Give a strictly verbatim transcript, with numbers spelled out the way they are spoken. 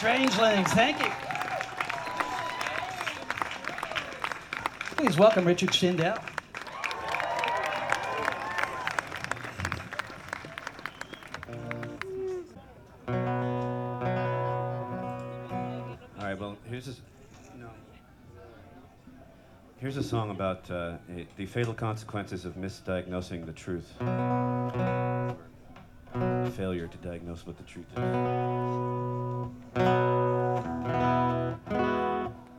Strangelings, thank you. Please welcome Richard Shindell. All right, well, here's a, no. Here's a song about uh, a, the fatal consequences of misdiagnosing the truth. Or failure to diagnose what the truth is.